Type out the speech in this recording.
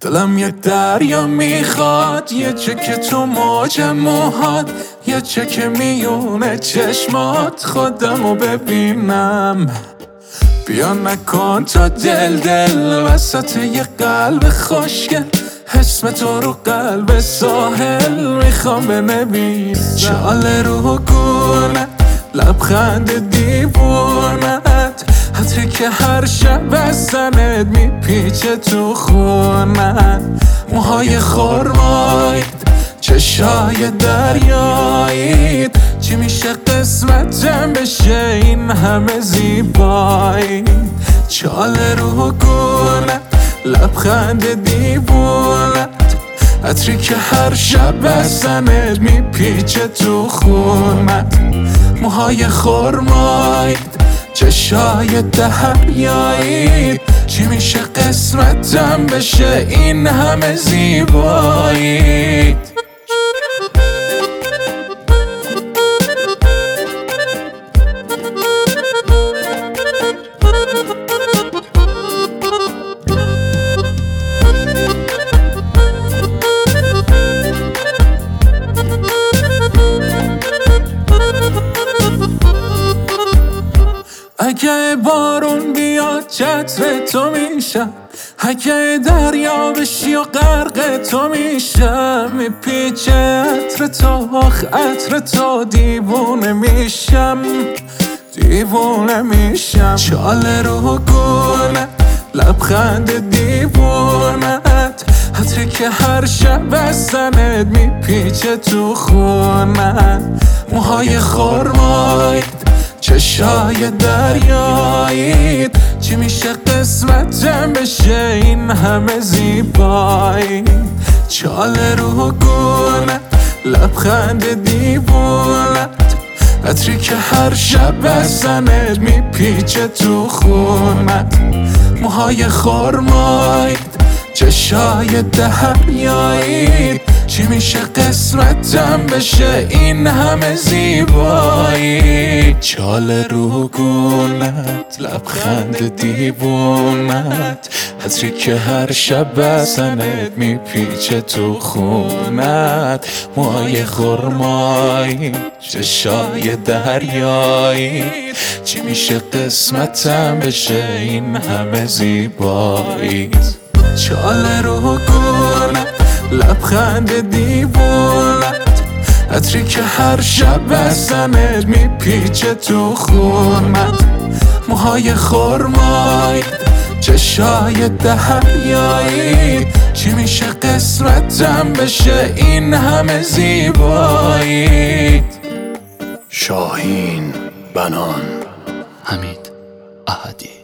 دلم یه دریا میخواد، یه چکه تو موج موهات، یه چکه میونه چشمات، خودمو ببینم. بیا نکن تا دل وسط یه قلب خوشگل، اسم تو رو قلب ساحل میخوام بنویسم. چاله رو گونه لبخند دیوونت، حتی که هر شب بزنت میپیچه تو خونت. موهای خرمایید، چشای دریایید، چی میشه قسمتم بشه این همه زیبایی. چاله رو گونه لبخند دیوونت، عطری که هر شب بزنت میپیچه تو خونت. موهای خرمایید، چشای دریایید، چی میشه قسمتم بشه این همه زیبایی. اگه بارون بیاد چتر تو میشم، اگه دریا بشی و غرق تو میشم، میپیچه عطر تو، آخ عطر تو، دیوونه میشم، دیوونه میشم. چاله رو گونه لبخند دیوونت، عطری که هر شب بزنت میپیچه تو خونت. موهای خرمایید، چشای دریایید، چی میشه قسمتم بشه این همه زیبایی. چاله رو گونه لبخند دیوونت، عطری که هر شب بزنت میپیچه تو خونت. موهای خرمایید، چشای دریایید، چی میشه قسمتم بشه این همه زیبایی. چاله رو گونت لبخند دیوونت، عطری که هر شب بزنت میپیچه تو خونت. موهای خرمایی، چشای دریایی، چی میشه قسمتم بشه این همه زیبایی. چاله رو گونه لبخند دیوونت، عطری که هر شب بزنت میپیچه تو خونت. موهای خرمایید، چشای دریایید، چی میشه قسمتم بشه این همه زیبایی. شاهین بنان، حمید احدی.